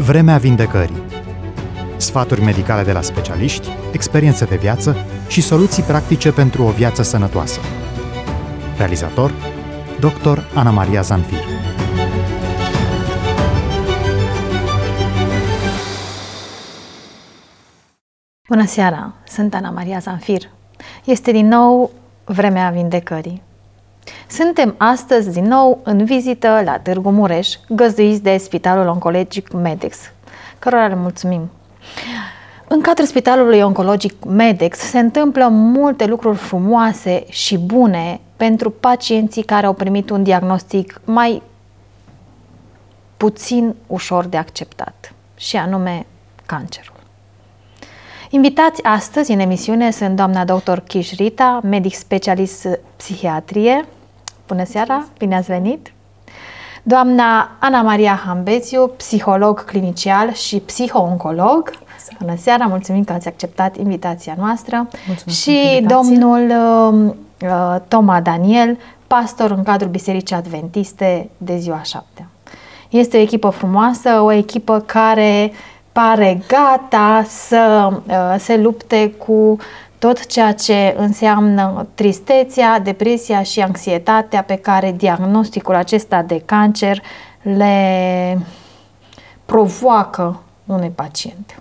Vremea vindecării. Sfaturi medicale de la specialiști, experiențe de viață și soluții practice pentru o viață sănătoasă. Realizator: Dr. Ana Maria Zanfir. Bună seara! Sunt Ana Maria Zanfir. Este din nou Vremea vindecării. Suntem astăzi din nou în vizită la Târgu Mureș, găzduiți de Spitalul Oncologic Medex, cărora le mulțumim. În cadrul Spitalului Oncologic Medex se întâmplă multe lucruri frumoase și bune pentru pacienții care au primit un diagnostic mai puțin ușor de acceptat, și anume cancerul. Invitați astăzi în emisiune sunt doamna dr. Kish Rita, medic specialist psihiatrie. Bună seara, bine ați venit! Doamna Ana Maria Hambețiu, psiholog clinician și psiho-oncolog. Bună seara, mulțumim că ați acceptat invitația noastră. Mulțumesc. Și domnul Toma Daniel, pastor în cadrul Bisericii Adventiste de ziua 7. Este o echipă frumoasă, o echipă care pare gata să se lupte cu tot ceea ce înseamnă tristețea, depresia și anxietatea pe care diagnosticul acesta de cancer le provoacă unui pacient.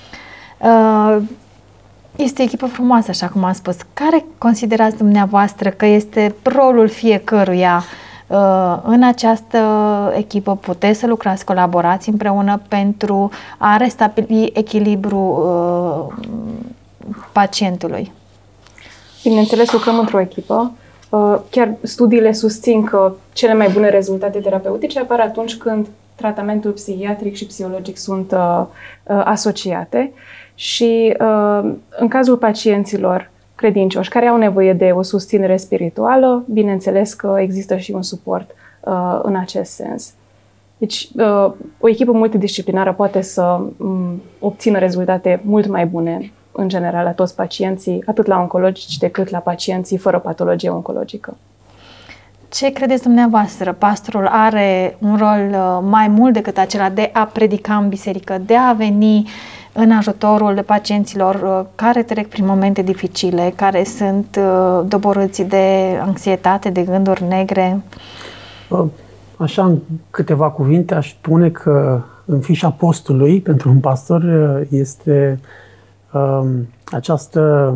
Este o echipă frumoasă, așa cum am spus. Care considerați dumneavoastră că este rolul fiecăruia în această echipă? Puteți să lucrați, colaborați împreună pentru a restabili echilibrul pacientului? Bineînțeles, lucrăm într-o echipă. Chiar studiile susțin că cele mai bune rezultate terapeutice apar atunci când tratamentul psihiatric și psihologic sunt asociate și în cazul pacienților credincioși care au nevoie de o susținere spirituală, bineînțeles că există și un suport în acest sens. Deci, o echipă multidisciplinară poate să obțină rezultate mult mai bune, în general, la toți pacienții, atât la oncologici, decât la pacienții fără patologie oncologică. Ce credeți dumneavoastră? Pastorul are un rol mai mult decât acela de a predica în biserică, de a veni în ajutorul pacienților care trec prin momente dificile, care sunt doborâți de anxietate, de gânduri negre? Așa, în câteva cuvinte, aș spune că în fișa postului pentru un pastor este această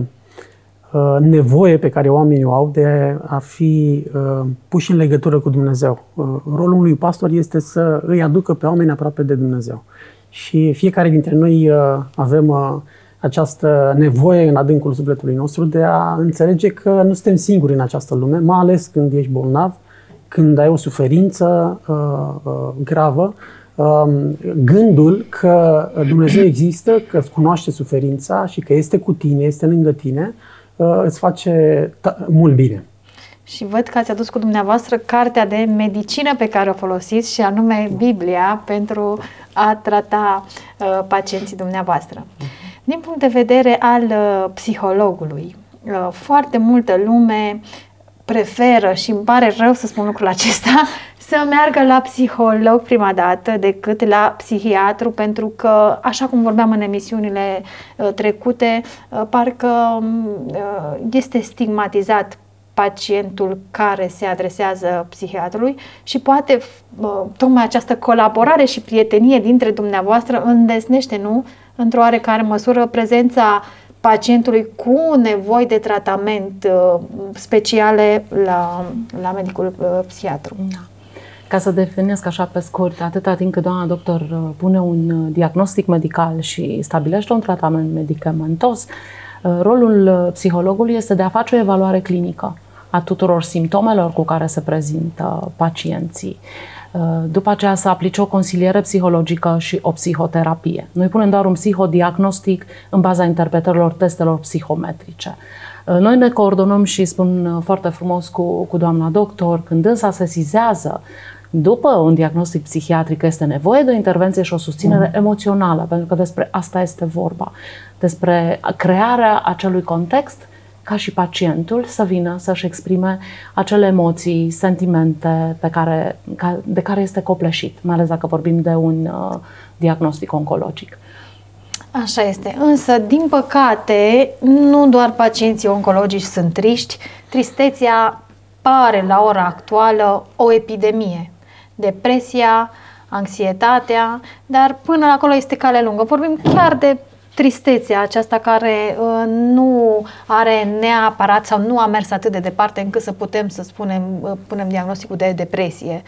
nevoie pe care oamenii o au de a fi puși în legătură cu Dumnezeu. Rolul unui pastor este să îi aducă pe oameni aproape de Dumnezeu. Și fiecare dintre noi avem această nevoie în adâncul sufletului nostru de a înțelege că nu suntem singuri în această lume, mai ales când ești bolnav, când ai o suferință gravă. Gândul că Dumnezeu există, că îți cunoaște suferința și că este cu tine, este lângă tine, îți face mult bine. Și văd că ați adus cu dumneavoastră cartea de medicină pe care o folosiți, și anume Biblia, pentru a trata pacienții dumneavoastră. Din punct de vedere al psihologului, foarte multă lume preferă, și îmi pare rău să spun lucrul acesta, să meargă la psiholog prima dată decât la psihiatru, pentru că, așa cum vorbeam în emisiunile trecute, parcă este stigmatizat pacientul care se adresează psihiatrului și poate tocmai această colaborare și prietenie dintre dumneavoastră îndesnește, nu, într-o oarecare măsură, prezența pacientului cu nevoi de tratament speciale la medicul psihiatru. Da. Ca să definesc așa pe scurt, atâta timp cât doamna doctor pune un diagnostic medical și stabilește un tratament medicamentos, rolul psihologului este de a face o evaluare clinică a tuturor simptomelor cu care se prezintă pacienții. După aceea să aplice o consiliere psihologică și o psihoterapie. Noi punem doar un psihodiagnostic în baza interpretărilor testelor psihometrice. Noi ne coordonăm și spun foarte frumos cu doamna doctor, când dânsa sesizează după un diagnostic psihiatric este nevoie de o intervenție și o susținere emoțională, pentru că despre asta este vorba. Despre crearea acelui context ca și pacientul să vină să-și exprime acele emoții, sentimente de care este copleșit, mai ales dacă vorbim de un diagnostic oncologic. Așa este. Însă, din păcate, nu doar pacienții oncologici sunt triști. Tristețea pare la ora actuală o epidemie. Depresia, anxietatea, dar până acolo este cale lungă. Vorbim chiar de tristețea aceasta care nu are neapărat sau nu a mers atât de departe încât să putem să punem diagnosticul de depresie.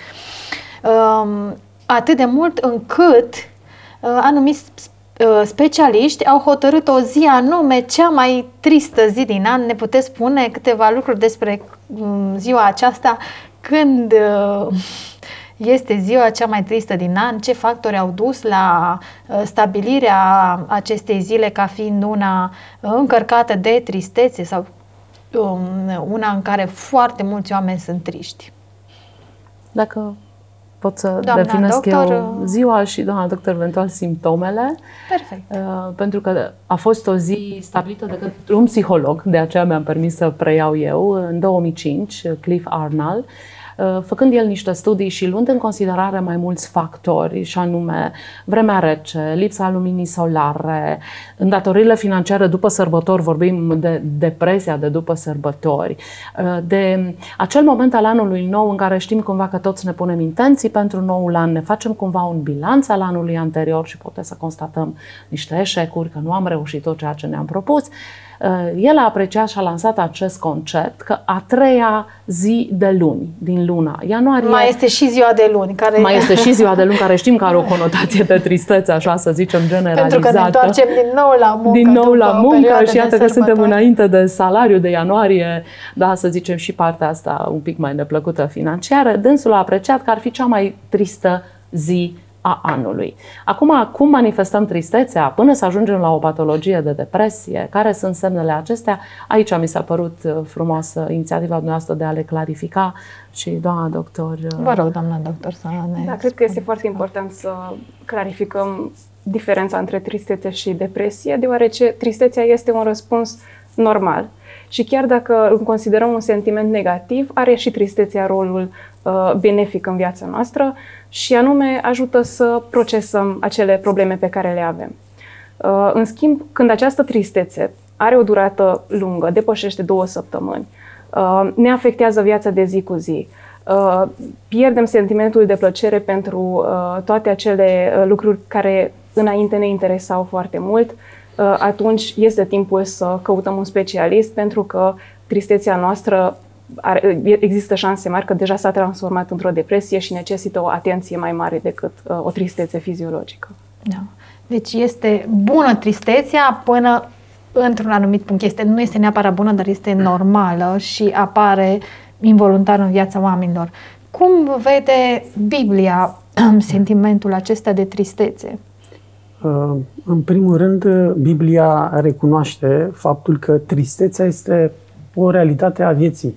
Atât de mult încât anumiți specialiști au hotărât o zi anume, cea mai tristă zi din an. Ne puteți spune câteva lucruri despre ziua aceasta, când este ziua cea mai tristă din an, ce factori au dus la stabilirea acestei zile ca fiind una încărcată de tristețe sau una în care foarte mulți oameni sunt triști? Dacă pot să definesc eu ziua și doamna doctor eventual simptomele. Perfect. Pentru că a fost o zi stabilită de către un psiholog, de aceea mi-am permis să preiau eu, în 2005, Cliff Arnold, făcând el niște studii și luând în considerare mai mulți factori, și anume vremea rece, lipsa luminii solare, îndatoririle financiare după sărbători, vorbim de depresia de după sărbători, de acel moment al anului nou în care știm cumva că toți ne punem intenții pentru noul an, ne facem cumva un bilanț al anului anterior și putem să constatăm niște eșecuri, că nu am reușit tot ceea ce ne-am propus. El a apreciat și a lansat acest concept că a treia zi de luni din luna ianuarie... Mai este și ziua de luni. Mai este și ziua de luni, care știm că are o conotație de tristețe, așa să zicem, generalizată. Pentru că ne întoarcem din nou la muncă. Din nou la muncă și iată că suntem înainte de salariu de ianuarie, da, să zicem și partea asta un pic mai neplăcută financiară. Dânsul a apreciat că ar fi cea mai tristă zi a anului. Acum, cum manifestăm tristețea până să ajungem la o patologie de depresie? Care sunt semnele acestea? Aici mi s-a părut frumoasă inițiativa dumneavoastră de a le clarifica și doamna doctor... Vă rog, doamna doctor, să ne... Da, cred că este foarte important să clarificăm diferența între tristețe și depresie, deoarece tristețea este un răspuns normal. Și chiar dacă îl considerăm un sentiment negativ, are și tristețea rolul benefic în viața noastră și anume ajută să procesăm acele probleme pe care le avem. În schimb, când această tristețe are o durată lungă, depășește 2 săptămâni, ne afectează viața de zi cu zi, pierdem sentimentul de plăcere pentru toate acele lucruri care înainte ne interesau foarte mult, atunci este timpul să căutăm un specialist, pentru că tristețea noastră există șanse mari că deja s-a transformat într-o depresie și necesită o atenție mai mare decât o tristețe fiziologică. Da. Deci este bună tristețea până într-un anumit punct. Nu este neapărat bună, dar este normală și apare involuntar în viața oamenilor. Cum vede Biblia sentimentul acesta de tristețe? În primul rând, Biblia recunoaște faptul că tristețea este o realitate a vieții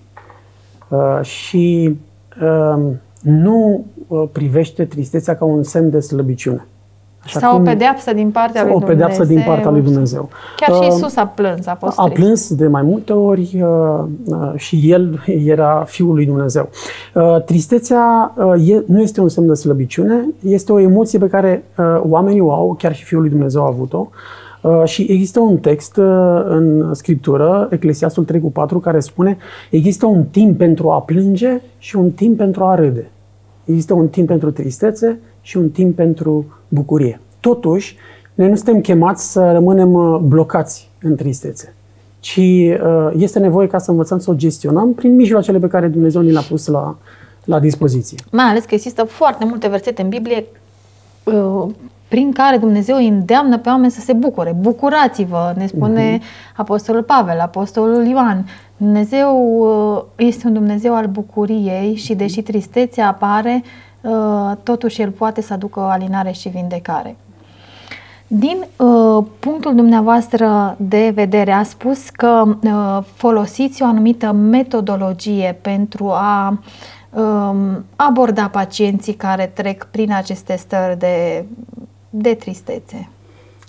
și nu privește tristețea ca un semn de slăbiciune. Așa sau o pedeapsă din partea lui Dumnezeu. O pedeapsă din partea lui Dumnezeu. Chiar și Iisus a plâns, a fost trist. A plâns de mai multe ori și El era Fiul lui Dumnezeu. Tristețea nu este un semn de slăbiciune, este o emoție pe care oamenii o au, chiar și Fiul lui Dumnezeu a avut-o. Și există un text în Scriptură, Eclesiastul 3:4, care spune: există un timp pentru a plânge și un timp pentru a râde. Există un timp pentru tristețe și un timp pentru bucurie. Totuși, noi nu suntem chemați să rămânem blocați în tristețe, ci este nevoie ca să învățăm să o gestionăm prin mijloacele pe care Dumnezeu ni le-a pus la dispoziție. Mai ales că există foarte multe versete în Biblie prin care Dumnezeu îi îndeamnă pe oameni să se bucure. Bucurați-vă, ne spune Apostolul Pavel, Apostolul Ioan. Dumnezeu este un Dumnezeu al bucuriei și deși tristețea apare, totuși El poate să aducă o alinare și vindecare. Din punctul dumneavoastră de vedere, a spus că folosiți o anumită metodologie pentru a aborda pacienții care trec prin aceste stări de tristețe.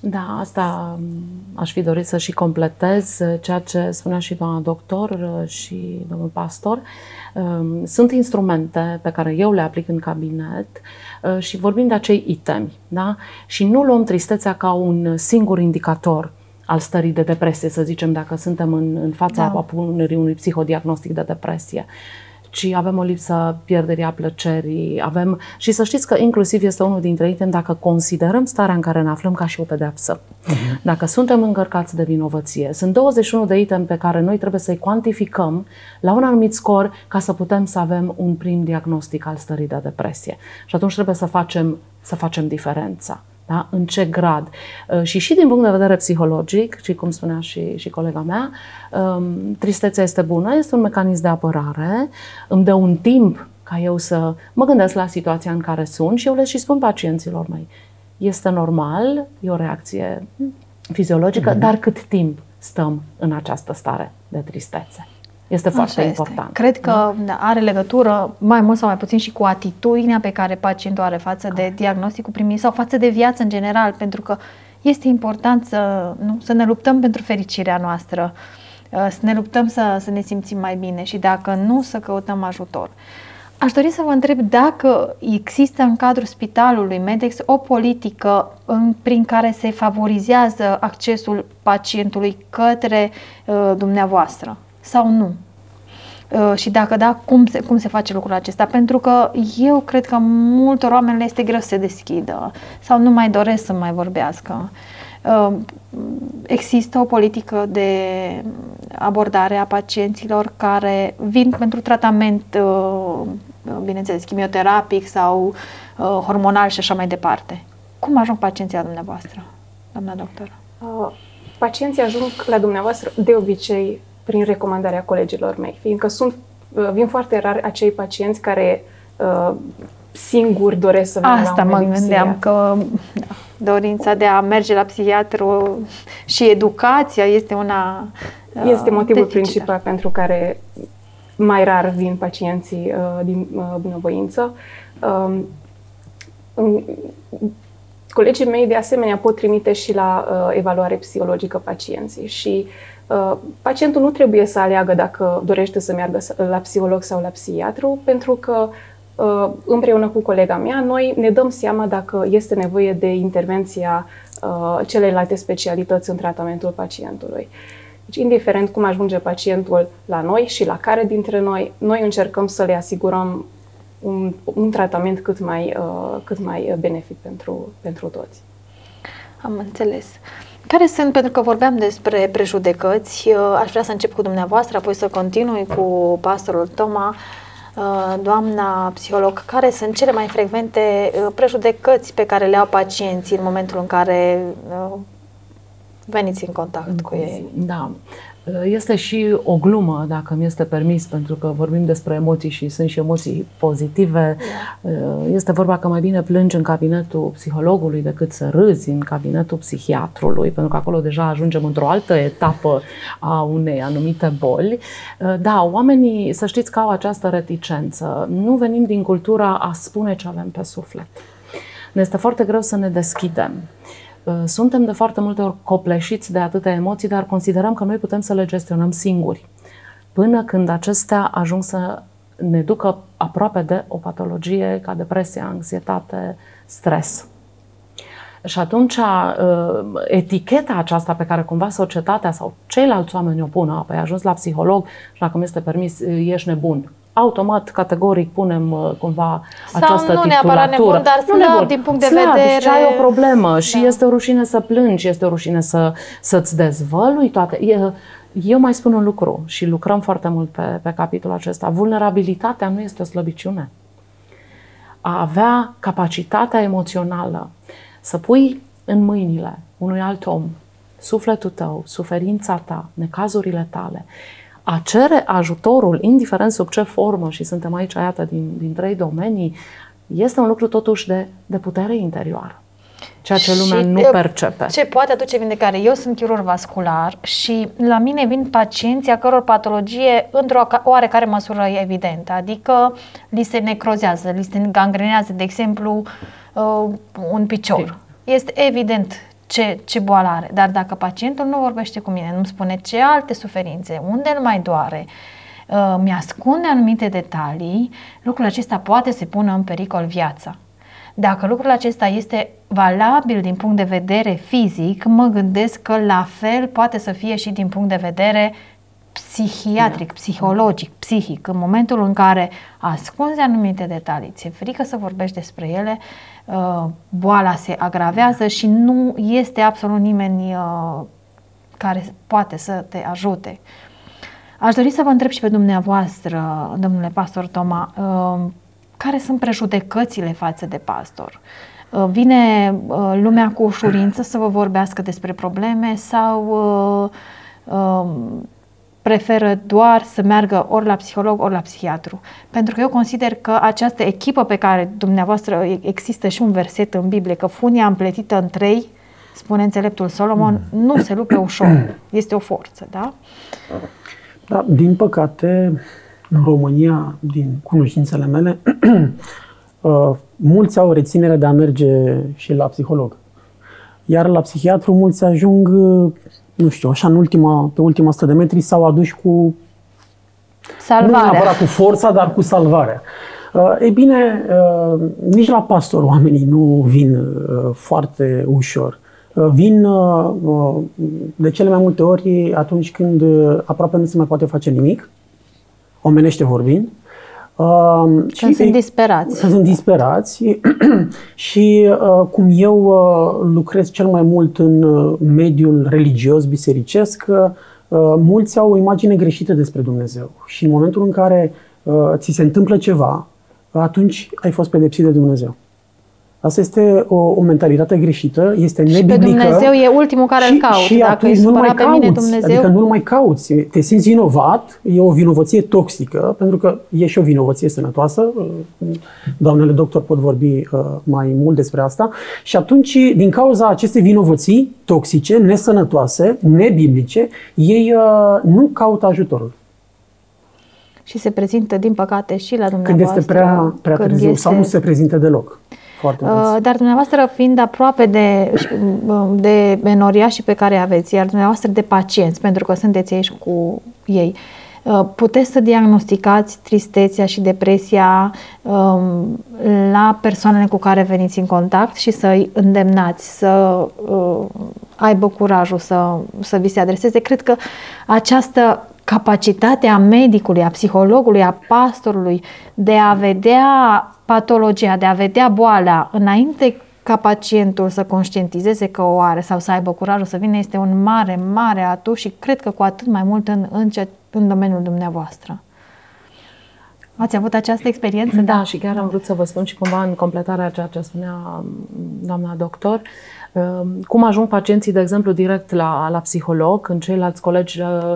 Da, asta aș fi dorit să și completez ceea ce spunea și doamna doctor și domnul pastor. Sunt instrumente pe care eu le aplic în cabinet și vorbim de acei itemi, da? Și nu luăm tristețea ca un singur indicator al stării de depresie, să zicem, dacă suntem în fața punerii unui psihodiagnostic de depresie, ci avem o lipsă pierderii a plăcerii, și să știți că inclusiv este unul dintre itemi dacă considerăm starea în care ne aflăm ca și o pedeapsă. Dacă suntem încărcați de vinovăție. Sunt 21 de itemi pe care noi trebuie să-i cuantificăm la un anumit scor ca să putem să avem un prim diagnostic al stării de depresie. Și atunci trebuie să facem diferența. Da? În ce grad. Și din punct de vedere psihologic, și cum spunea și colega mea, tristețea este bună, este un mecanism de apărare, îmi dă un timp ca eu să mă gândesc la situația în care sunt și eu le și spun pacienților mei. Este normal, e o reacție fiziologică, dar cât timp stăm în această stare de tristețe? Este foarte important. Cred că are legătură mai mult sau mai puțin și cu atitudinea pe care pacientul are față de diagnosticul primit sau față de viață în general, pentru că este important să ne luptăm pentru fericirea noastră, să ne luptăm să ne simțim mai bine și dacă nu, să căutăm ajutor. Aș dori să vă întreb dacă există în cadrul spitalului Medex o politică prin care se favorizează accesul pacientului către dumneavoastră sau nu? Și dacă da, cum se face lucrul acesta? Pentru că eu cred că multor oameni le este greu să se deschidă sau nu mai doresc să mai vorbească. Există o politică de abordare a pacienților care vin pentru tratament, bineînțeles, chimioterapic sau hormonal și așa mai departe. Cum ajung pacienții la dumneavoastră, doamna doctor? Pacienții ajung la dumneavoastră de obicei prin recomandarea colegilor mei, fiindcă vin foarte rar acei pacienți care singuri doresc să vină la un Asta mă gândeam, că dorința de a merge la psihiatru și educația este una este motivul deficită. principal pentru care mai rar vin pacienții din bunăvoință. Colegii mei, de asemenea, pot trimite și la evaluare psihologică pacienții și pacientul nu trebuie să aleagă dacă dorește să meargă la psiholog sau la psihiatru, pentru că împreună cu colega mea, noi ne dăm seama dacă este nevoie de intervenția celelalte specialități în tratamentul pacientului. Deci, indiferent cum ajunge pacientul la noi și la care dintre noi, noi încercăm să le asigurăm un tratament cât mai benefic pentru toți. Am înțeles. Care sunt, pentru că vorbeam despre prejudecăți, aș vrea să încep cu dumneavoastră, apoi să continui cu pastorul Toma, doamna psiholog, care sunt cele mai frecvente prejudecăți pe care le au pacienții în momentul în care veniți în contact cu ei? Da. Este și o glumă, dacă mi este permis, pentru că vorbim despre emoții și sunt și emoții pozitive. Este vorba că mai bine plângi în cabinetul psihologului decât să râzi în cabinetul psihiatrului, pentru că acolo deja ajungem într-o altă etapă a unei anumite boli. Da, oamenii, să știți că au această reticență. Nu venim din cultura a spune ce avem pe suflet. Ne este foarte greu să ne deschidem. Suntem de foarte multe ori copleșiți de atâtea emoții, dar considerăm că noi putem să le gestionăm singuri, până când acestea ajung să ne ducă aproape de o patologie ca depresia, anxietate, stres. Și atunci eticheta aceasta pe care cumva societatea sau ceilalți oameni o pun, ai ajuns la psiholog și dacă mi este permis, ești nebun. Automat, categoric, punem cumva această titulatură. Sau nu neapărat nebun, dar slab din punct de vedere... Și ai o problemă și este o rușine să plângi, este o rușine să-ți dezvălui toate. Eu mai spun un lucru și lucrăm foarte mult pe capitolul acesta. Vulnerabilitatea nu este o slăbiciune. A avea capacitatea emoțională să pui în mâinile unui alt om sufletul tău, suferința ta, necazurile tale, a cere ajutorul, indiferent sub ce formă, și suntem aici, iată, din 3 domenii, este un lucru totuși de putere interioară. Ceea ce lumea nu percepe. Ce poate aduce vindecare? Eu sunt chirurg vascular și la mine vin pacienți a căror patologie într-o oarecare măsură e evidentă. Adică li se necrozează, li se gangrenează, de exemplu, un picior. Este evident ce boală are. Dar dacă pacientul nu vorbește cu mine, nu-mi spune ce alte suferințe, unde îl mai doare, mi-ascunde anumite detalii, lucrul acesta poate să pună în pericol viața. Dacă lucrul acesta este valabil din punct de vedere fizic, mă gândesc că la fel poate să fie și din punct de vedere psihiatric, psihologic, psihic. În momentul în care ascunzi anumite detalii, ți-e frică să vorbești despre ele, boala se agravează și nu este absolut nimeni care poate să te ajute. Aș dori să vă întreb și pe dumneavoastră, domnule pastor Toma, care sunt prejudecățile față de pastor? Vine lumea cu ușurință să vă vorbească despre probleme sau preferă doar să meargă ori la psiholog, ori la psihiatru? Pentru că eu consider că această echipă pe care dumneavoastră, există și un verset în Biblie, că funia împletită în 3, spune înțeleptul Solomon, nu se rupe ușor, este o forță, da? Da, din păcate, în România, din cunoștințele mele, mulți au reținere de a merge și la psiholog. Iar la psihiatru mulți ajung, nu știu, așa pe ultima 100 de metri s-au aduși cu salvarea. Nu neapărat cu forța, dar cu salvarea. Ei bine, nici la pastor oamenii nu vin foarte ușor. Vin de cele mai multe ori atunci când aproape nu se mai poate face nimic, omenește vorbind. Când sunt disperați. Când sunt disperați și cum eu lucrez cel mai mult în mediul religios, bisericesc, mulți au o imagine greșită despre Dumnezeu. Și în momentul în care ți se întâmplă ceva, atunci ai fost pedepsit de Dumnezeu. Asta este o mentalitate greșită, este nebiblică. Și pe Dumnezeu e ultimul care îl cauți. Și dacă îi supăra pe mine Dumnezeu... Adică nu-l mai cauți. Te simți vinovat, e o vinovăție toxică, pentru că e și o vinovăție sănătoasă. Doamnele doctor pot vorbi mai mult despre asta. Și atunci, din cauza acestei vinovății toxice, nesănătoase, nebiblice, ei nu caută ajutorul. Și se prezintă, din păcate, și la dumneavoastră. Când este prea târziu sau nu se prezintă deloc. Dar dumneavoastră fiind aproape de menoriașii pe care aveți, iar dumneavoastră de pacienți, pentru că sunteți aici cu ei, puteți să diagnosticați tristețea și depresia la persoanele cu care veniți în contact și să-i îndemnați să aibă curajul să vi se adreseze. Cred că această capacitate a medicului, a psihologului, a pastorului de a vedea patologia, de a vedea boala înainte ca pacientul să conștientizeze că o are sau să aibă curajul să vină, este un mare, mare atu și cred că cu atât mai mult în domeniul dumneavoastră. Ați avut această experiență? Da, și chiar am vrut să vă spun și cumva în completarea a ceea ce spunea doamna doctor, cum ajung pacienții, de exemplu, direct la psiholog, în ceilalți colegi,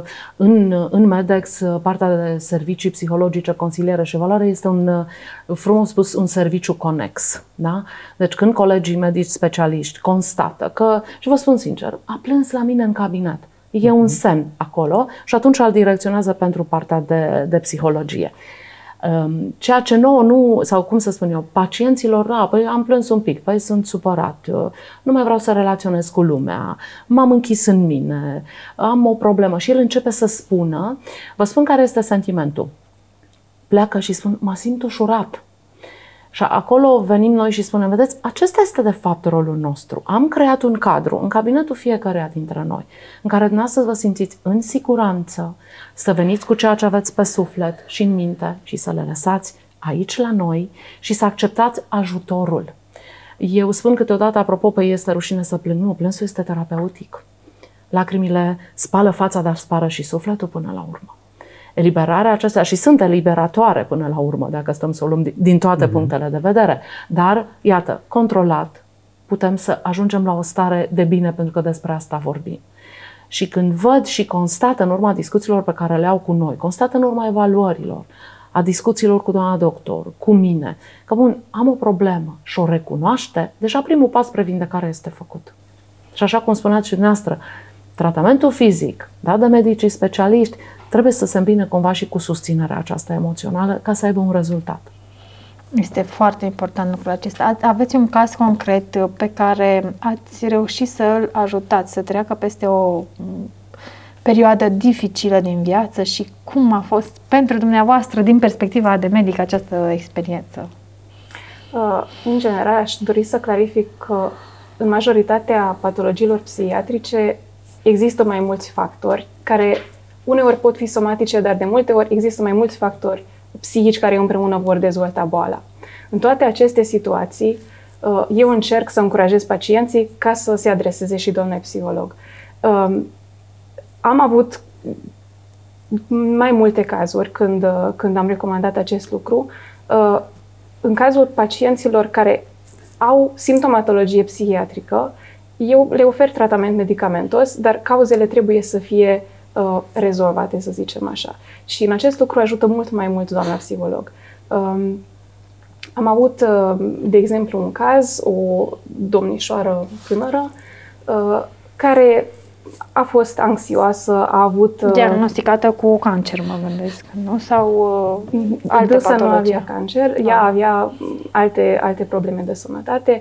în Medex, partea de servicii psihologice, consiliere și evaluare este frumos spus, un serviciu conex. Da? Deci când colegii medici specialiști constată că, și vă spun sincer, a plâns la mine în cabinet, e un semn acolo și atunci îl direcționează pentru partea de psihologie. Ceea ce nouă nu, sau cum să spun eu, pacienților, păi am plâns un pic, păi sunt supărat, nu mai vreau să relaționez cu lumea, m-am închis în mine, am o problemă și el începe să spună, vă spun care este sentimentul. Pleacă și spun, mă simt ușurat. Și acolo venim noi și spunem, vedeți, acesta este de fapt rolul nostru. Am creat un cadru în cabinetul fiecăruia dintre noi, în care dumneavoastră vă simțiți în siguranță, să veniți cu ceea ce aveți pe suflet și în minte și să le lăsați aici la noi și să acceptați ajutorul. Eu spun câteodată, apropo, că este rușine să plâng. Nu, plânsul este terapeutic. Lacrimile spală fața, dar spală și sufletul până la urmă. Eliberarea aceasta, și sunt eliberatoare până la urmă, dacă stăm să o luăm din toate punctele de vedere, dar, iată, controlat, putem să ajungem la o stare de bine, pentru că despre asta vorbim. Și când văd și constat în urma discuțiilor pe care le au cu noi, constat în urma evaluărilor, a discuțiilor cu doamna doctor, cu mine, că bun, am o problemă și o recunoaște, deja primul pas spre vindecare este făcut. Și așa cum spuneați și dumneavoastră, tratamentul fizic, dat de medicii specialiști, trebuie să se îmbine cumva și cu susținerea aceasta emoțională ca să aibă un rezultat. Este foarte important lucrul acesta. Aveți un caz concret pe care ați reușit să-l ajutați să treacă peste o perioadă dificilă din viață și cum a fost pentru dumneavoastră, din perspectiva de medic, această experiență? În general, aș dori să clarific că în majoritatea patologiilor psihiatrice există mai mulți factori care uneori pot fi somatice, dar de multe ori există mai mulți factori psihici care împreună vor dezvolta boala. În toate aceste situații, eu încerc să încurajez pacienții ca să se adreseze și doamnei psiholog. Am avut mai multe cazuri când am recomandat acest lucru. În cazul pacienților care au simptomatologie psihiatrică, eu le ofer tratament medicamentos, dar cauzele trebuie să fie rezolvate, să zicem așa. Și în acest lucru ajută mult mai mult doamna psiholog. Am avut, de exemplu, un caz, o domnișoară tânără, care a fost anxioasă, a avut... Diagnosticată cu cancer, mă gândesc, nu? Sau alte patologii? Nu avea cancer, ea avea alte probleme de sănătate,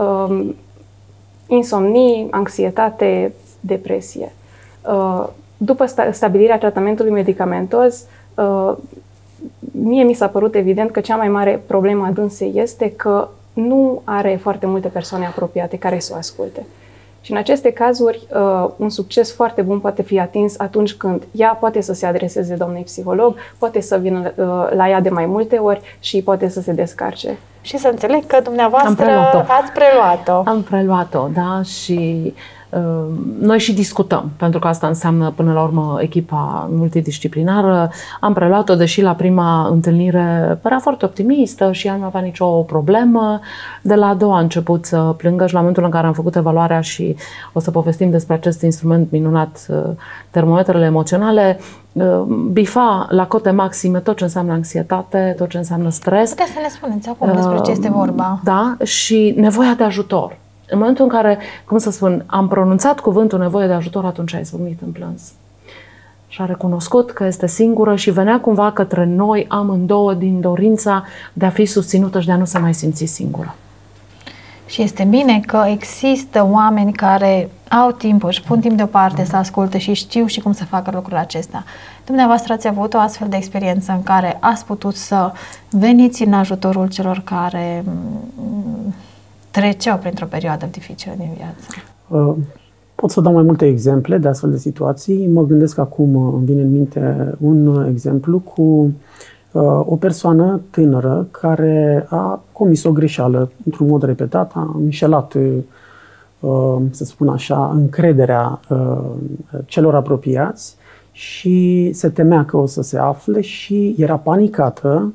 insomnii, anxietate, depresie. După stabilirea tratamentului medicamentos, mie mi s-a părut evident că cea mai mare problemă a dânsei este că nu are foarte multe persoane apropiate care să o asculte. Și în aceste cazuri, un succes foarte bun poate fi atins atunci când ea poate să se adreseze doamnei psiholog, poate să vină la ea de mai multe ori și poate să se descarce. Și să înțeleg că dumneavoastră ați preluat-o. Am preluat-o, da, și noi și discutăm, pentru că asta înseamnă până la urmă echipa multidisciplinară. Am preluat-o, deși la prima întâlnire părea foarte optimistă și ea nu avea nicio problemă. De la a doua a început să plângă și la momentul în care am făcut evaluarea și o să povestim despre acest instrument minunat, termometrele emoționale, bifa la cote maxime tot ce înseamnă anxietate, tot ce înseamnă stres. Puteți să ne spuneți acum despre ce este vorba? Da, și nevoia de ajutor. În momentul în care, cum să spun, am pronunțat cuvântul nevoie de ajutor, atunci a izbucnit în plâns. Și a recunoscut că este singură și venea cumva către noi amândouă din dorința de a fi susținută și de a nu se mai simți singură. Și este bine că există oameni care au timp, își pun timp deoparte să asculte și știu și cum să facă lucrul acesta. Dumneavoastră ați avut o astfel de experiență în care ați putut să veniți în ajutorul celor care treceau printr-o perioadă dificilă din viață? Pot să dau mai multe exemple de astfel de situații. Mă gândesc acum, îmi vine în minte un exemplu cu o persoană tânără care a comis o greșeală într-un mod repetat, a înșelat, să spun așa, încrederea celor apropiați și se temea că o să se afle și era panicată,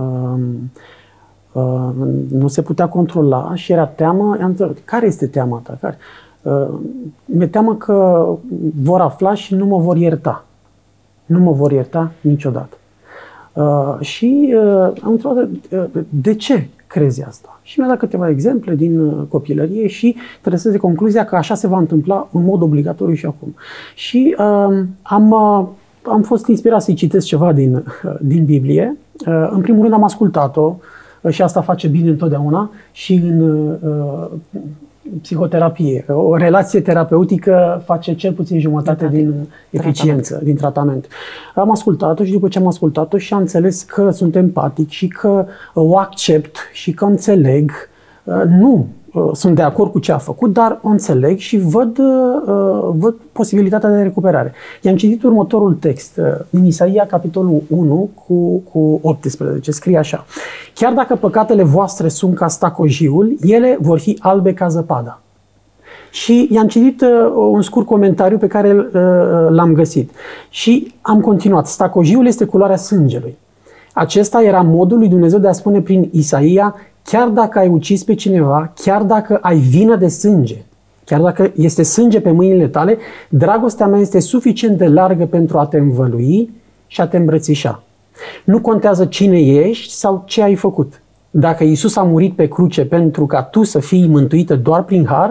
nu se putea controla și era teamă. I-am întrebat, care este teama ta? Mi-e teamă că vor afla și nu mă vor ierta. Nu mă vor ierta niciodată. Și am întrebat, de ce crezi asta? Și mi-a dat câteva exemple din copilărie și trăsesc de concluzia că așa se va întâmpla în mod obligatoriu și acum. Și am fost inspirat să-i citesc ceva din Biblie. În primul rând am ascultat-o și asta face bine întotdeauna și în psihoterapie. O relație terapeutică face cel puțin jumătate din eficiență, din tratament. Am ascultat-o și după ce am ascultat-o și am înțeles că sunt empatic și că o accept și că înțeleg. Nu sunt de acord cu ce a făcut, dar o înțeleg și văd posibilitatea de recuperare. I-am citit următorul text din Isaia, capitolul 1 cu 18. Scrie așa: chiar dacă păcatele voastre sunt ca stacojiul, ele vor fi albe ca zăpada. Și i-am citit un scurt comentariu pe care l-am găsit. Și am continuat. Stacojiul este culoarea sângelui. Acesta era modul lui Dumnezeu de a spune prin Isaia: chiar dacă ai ucis pe cineva, chiar dacă ai vină de sânge, chiar dacă este sânge pe mâinile tale, dragostea mea este suficient de largă pentru a te învălui și a te îmbrățișa. Nu contează cine ești sau ce ai făcut. Dacă Iisus a murit pe cruce pentru ca tu să fii mântuită doar prin har,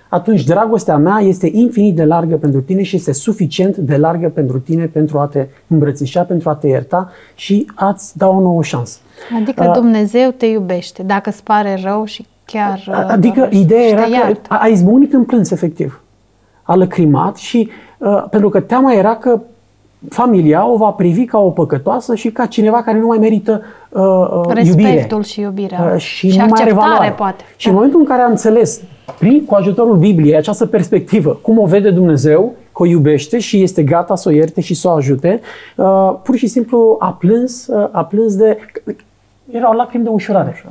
atunci dragostea mea este infinit de largă pentru tine și este suficient de largă pentru tine pentru a te îmbrățișa, pentru a te ierta și a-ți da o nouă șansă. Adică Dumnezeu te iubește, dacă îți pare rău și chiar... Adică ideea era că a izbucnit în plâns, efectiv. A lăcrimat și pentru că teama era că familia o va privi ca o păcătoasă și ca cineva care nu mai merită respectul și iubirea. Și nu mai are valoare. Poate. Și în momentul în care am înțeles, cu ajutorul Bibliei, această perspectivă, cum o vede Dumnezeu, că o iubește și este gata să o ierte și să o ajute, pur și simplu a plâns de... Erau lacrimi de ușurare.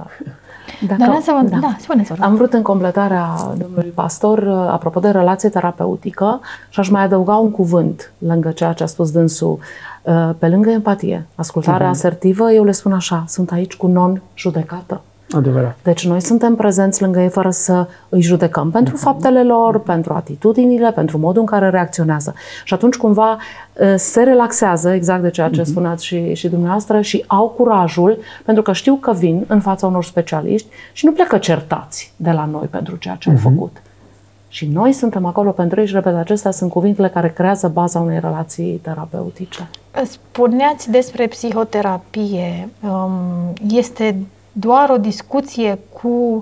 Spuneți-vă. Am vrut în completarea domnului pastor, apropo de relație terapeutică, și aș mai adăuga un cuvânt lângă ceea ce a spus dânsul. Pe lângă empatie, ascultarea asertivă, eu le spun așa, sunt aici cu non-judecată. Adevărat. Deci noi suntem prezenți lângă ei fără să îi judecăm pentru faptele lor, pentru atitudinile, pentru modul în care reacționează. Și atunci cumva se relaxează, exact de ceea ce spuneați și dumneavoastră, și au curajul, pentru că știu că vin în fața unor specialiști și nu plecă certați de la noi pentru ceea ce au făcut. Și noi suntem acolo pentru ei și, repet, acestea sunt cuvintele care creează baza unei relații terapeutice. Spuneați despre psihoterapie. Este doar o discuție cu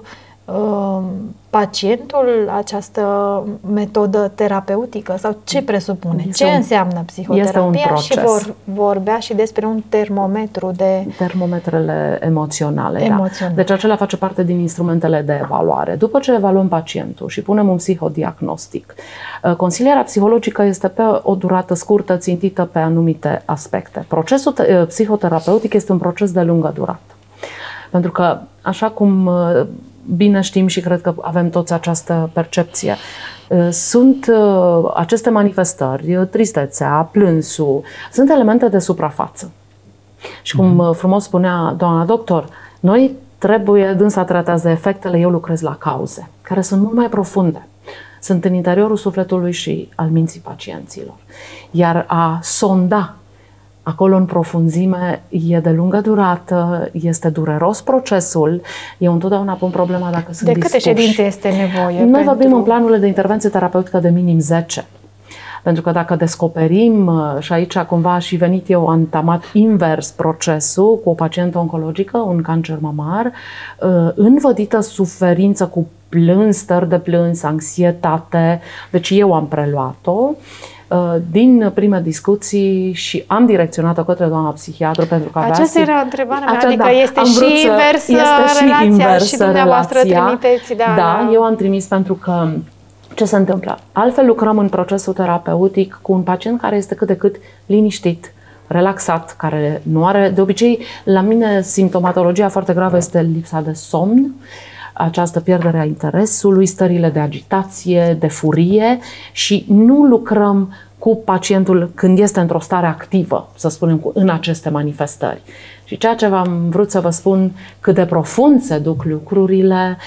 pacientul această metodă terapeutică sau ce presupune? Ce înseamnă psihoterapia? Și vorbea și despre un termometru de... Termometrele emoționale. Da. Deci acelea face parte din instrumentele de evaluare. După ce evaluăm pacientul și punem un psihodiagnostic, consilierea psihologică este pe o durată scurtă, țintită pe anumite aspecte. Procesul psihoterapeutic este un proces de lungă durată. Pentru că, așa cum bine știm și cred că avem toți această percepție, sunt aceste manifestări, tristețea, plânsul, sunt elemente de suprafață. Și cum frumos spunea doamna doctor, noi trebuie, dânsa tratează efectele, eu lucrez la cauze, care sunt mult mai profunde. Sunt în interiorul sufletului și al minții pacienților. Iar a sonda acolo în profunzime e de lungă durată, este dureros procesul. Eu întotdeauna pun problema dacă sunt dispuși. De câte ședințe este nevoie? Noi vorbim în planurile de intervenție terapeutică de minim 10. Pentru că dacă descoperim, și aici cumva a și venit eu, am tamat invers procesul cu o pacientă oncologică, un cancer mamar, învădită suferință cu plâns, stări de plâns, anxietate, deci eu am preluat-o. Din prime discuții și am direcționat-o către doamna psihiatru pentru că aceasta era întrebarea mea, adică este și relația și dumneavoastră trimiteți. Da, eu am trimis pentru că ce se întâmplă? Altfel lucrăm în procesul terapeutic cu un pacient care este cât de cât liniștit, relaxat, care nu are, de obicei, la mine simptomatologia foarte gravă este lipsa de somn, această pierdere a interesului, stările de agitație, de furie și nu lucrăm cu pacientul când este într-o stare activă, să spunem, în aceste manifestări. Și ceea ce v-am vrut să vă spun, cât de profund se duc lucrurile,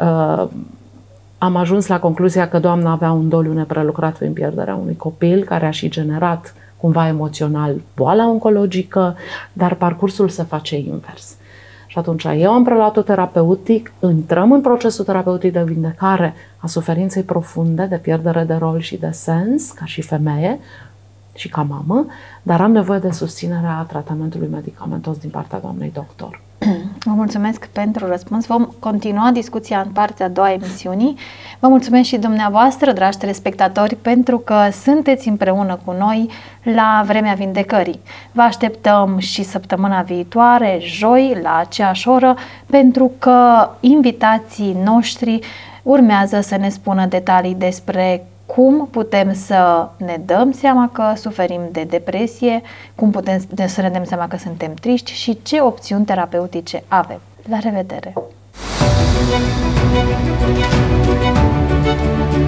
am ajuns la concluzia că doamna avea un doliu neprelucrat prin pierderea unui copil care a și generat cumva emoțional boala oncologică, dar parcursul se face invers. Și atunci eu am preluat-o terapeutic, intrăm în procesul terapeutic de vindecare a suferinței profunde, de pierdere de rol și de sens, ca și femeie și ca mamă, dar am nevoie de susținerea tratamentului medicamentos din partea doamnei doctor. Vă mulțumesc pentru răspuns. Vom continua discuția în partea a doua a emisiunii. Vă mulțumesc și dumneavoastră, dragi telespectatori, pentru că sunteți împreună cu noi la Vremea Vindecării. Vă așteptăm și săptămâna viitoare, joi, la aceeași oră, pentru că invitații noștri urmează să ne spună detalii despre cum putem să ne dăm seama că suferim de depresie, cum putem să ne dăm seama că suntem triști și ce opțiuni terapeutice avem. La revedere!